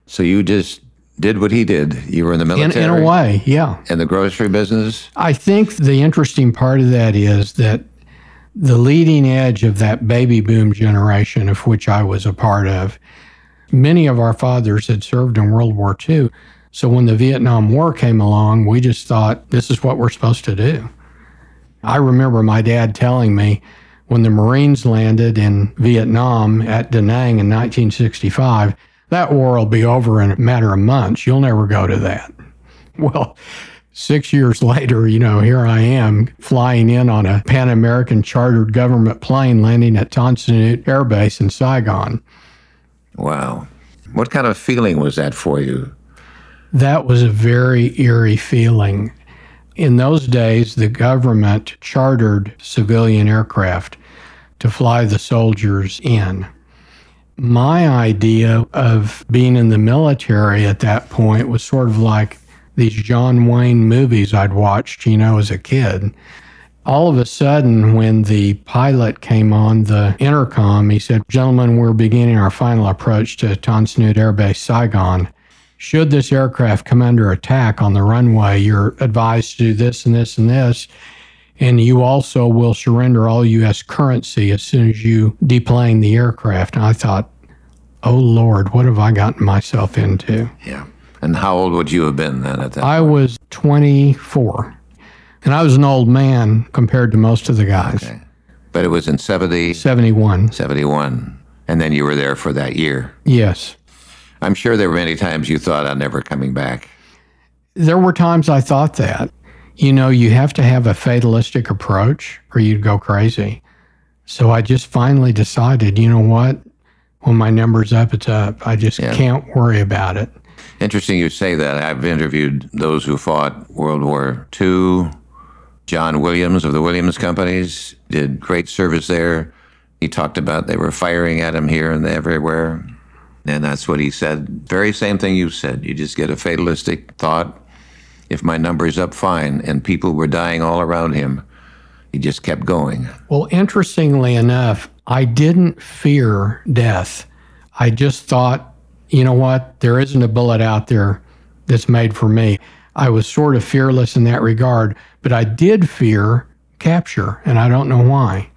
So you just did what he did. You were in the military? In a way, yeah. In the grocery business? I think the interesting part of that is that the leading edge of that baby boom generation, of which I was a part of, many of our fathers had served in World War II. So when the Vietnam War came along, we just thought, this is what we're supposed to do. I remember my dad telling me when the Marines landed in Vietnam at Da Nang in 1965, that war will be over in a matter of months. You'll never go to that. Well, 6 years later, here I am flying in on a Pan American chartered government plane landing at Tan Son Nhut Air Base in Saigon. Wow. What kind of feeling was that for you? That was a very eerie feeling. In those days, the government chartered civilian aircraft to fly the soldiers in. My idea of being in the military at that point was sort of like these John Wayne movies I'd watched, as a kid. All of a sudden, when the pilot came on the intercom, he said, "Gentlemen, we're beginning our final approach to Tan Son Nhut Air Base, Saigon. Should this aircraft come under attack on the runway, you're advised to do this and this and this, and you also will surrender all U.S. currency as soon as you deplane the aircraft." And I thought, oh, Lord, what have I gotten myself into? Yeah. And how old would you have been then at that point? I was 24. And I was an old man compared to most of the guys. Okay. But it was in 71. 71. And then you were there for that year. Yes. I'm sure there were many times you thought, I'm never coming back. There were times I thought that. You have to have a fatalistic approach or you'd go crazy. So I just finally decided, you know what? When my number's up, it's up. I just can't worry about it. Interesting you say that. I've interviewed those who fought World War II. John Williams of the Williams Companies did great service there. He talked about they were firing at him here and everywhere. And that's what he said. Very same thing you said. You just get a fatalistic thought. If my number's up, fine. And people were dying all around him. He just kept going. Well, interestingly enough, I didn't fear death. I just thought, you know what? There isn't a bullet out there that's made for me. I was sort of fearless in that regard, but I did fear capture, and I don't know why.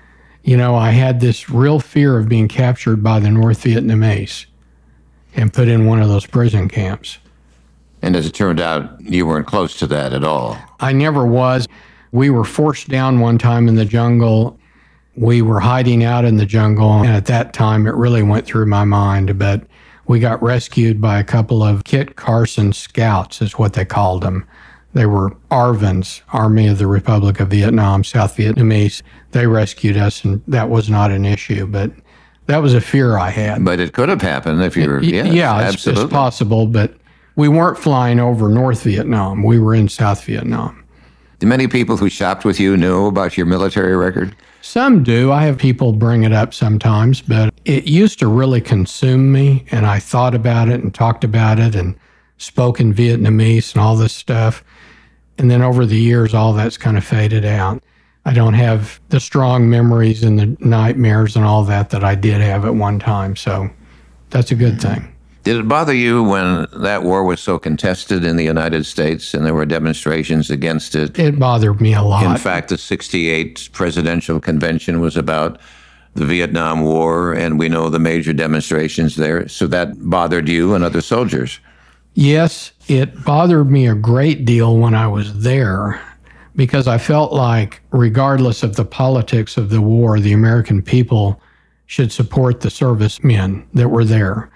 I had this real fear of being captured by the North Vietnamese and put in one of those prison camps. And as it turned out, you weren't close to that at all. I never was. We were forced down one time in the jungle. We were hiding out in the jungle, and at that time, it really went through my mind, but we got rescued by a couple of Kit Carson scouts, is what they called them. They were ARVNs, Army of the Republic of Vietnam, South Vietnamese. They rescued us, and that was not an issue, but that was a fear I had. But it could have happened if you were, it's possible, but we weren't flying over North Vietnam. We were in South Vietnam. Do many people who shopped with you know about your military record? Some do. I have people bring it up sometimes, but it used to really consume me, and I thought about it and talked about it and spoke in Vietnamese and all this stuff. And then over the years, all that's kind of faded out. I don't have the strong memories and the nightmares and all that I did have at one time, so that's a good thing. Did it bother you when that war was so contested in the United States and there were demonstrations against it? It bothered me a lot. In fact, the 68 presidential convention was about the Vietnam War, and we know the major demonstrations there. So that bothered you and other soldiers? Yes, it bothered me a great deal when I was there because I felt like regardless of the politics of the war, the American people should support the servicemen that were there.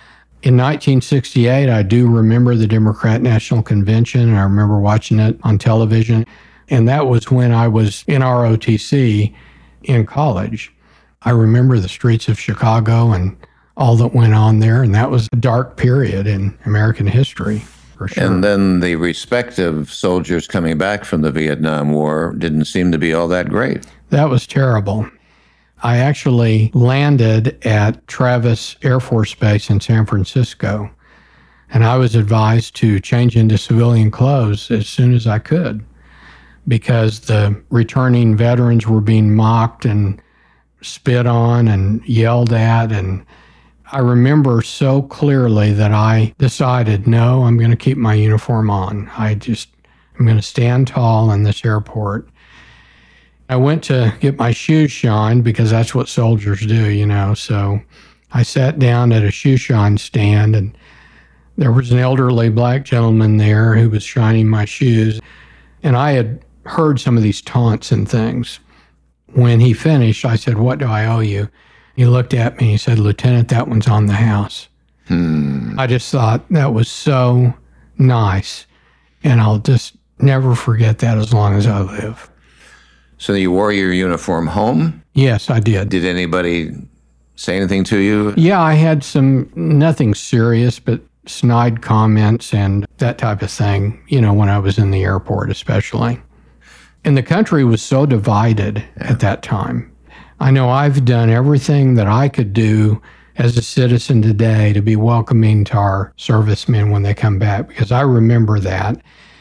In 1968, I do remember the Democrat National Convention, and I remember watching it on television. And that was when I was in ROTC in college. I remember the streets of Chicago and all that went on there, and that was a dark period in American history, for sure. And then the respect of soldiers coming back from the Vietnam War didn't seem to be all that great. That was terrible. I actually landed at Travis Air Force Base in San Francisco, and I was advised to change into civilian clothes as soon as I could because the returning veterans were being mocked and spit on and yelled at, and I remember so clearly that I decided, no, I'm going to keep my uniform on. I'm going to stand tall in this airport. I went to get my shoes shined because that's what soldiers do, you know. So I sat down at a shoe shine stand, and there was an elderly black gentleman there who was shining my shoes. And I had heard some of these taunts and things. When he finished, I said, "What do I owe you?" He looked at me and he said, "Lieutenant, that one's on the house." I just thought that was so nice. And I'll just never forget that as long as I live. So you wore your uniform home? Yes, I did. Did anybody say anything to you? Yeah, I had nothing serious, but snide comments and that type of thing, you know, when I was in the airport especially. And the country was so divided at that time. I know I've done everything that I could do as a citizen today to be welcoming to our servicemen when they come back, because I remember that.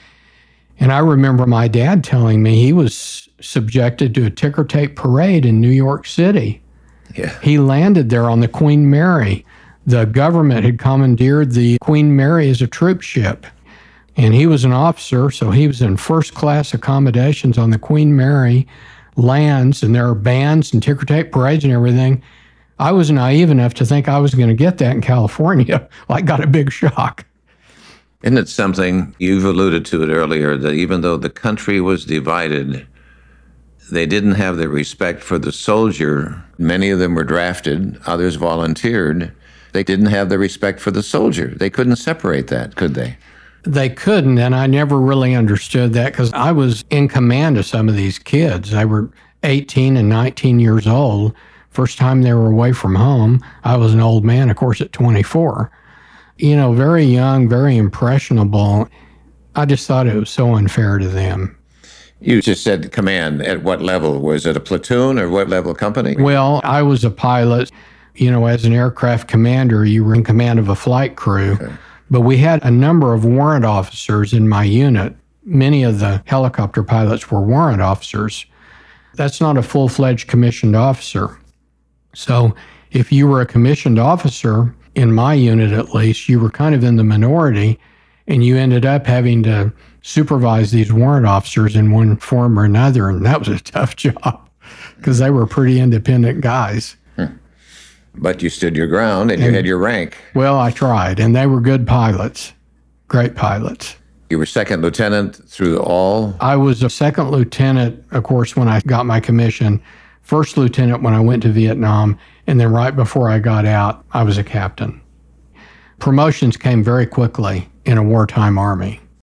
And I remember my dad telling me he was subjected to a ticker tape parade in New York City. Yeah. He landed there on the Queen Mary. The government had commandeered the Queen Mary as a troop ship. And he was an officer, so he was in first-class accommodations on the Queen Mary, lands, and there are bands and ticker tape parades and everything. I was naive enough to think I was going to get that in California. I got a big shock. Isn't it something, you've alluded to it earlier, that even though the country was divided, they didn't have the respect for the soldier. Many of them were drafted, others volunteered. They didn't have the respect for the soldier. They couldn't separate that, could they? They couldn't, and I never really understood that because I was in command of some of these kids. They were 18 and 19 years old. First time they were away from home. I was an old man, of course, at 24. You know, very young, very impressionable. I just thought it was so unfair to them. You just said command. At what level? Was it a platoon or what level company? Well, I was a pilot. You know, as an aircraft commander, you were in command of a flight crew. Okay. But we had a number of warrant officers in my unit. Many of the helicopter pilots were warrant officers. That's not a full-fledged commissioned officer. So if you were a commissioned officer, in my unit at least, you were kind of in the minority, and you ended up having to supervise these warrant officers in one form or another, and that was a tough job because they were pretty independent guys. But you stood your ground and you had your rank. Well, I tried, and they were good pilots, great pilots. You were second lieutenant through all? I was a second lieutenant, of course, when I got my commission, first lieutenant when I went to Vietnam, and then right before I got out, I was a captain. Promotions came very quickly in a wartime army.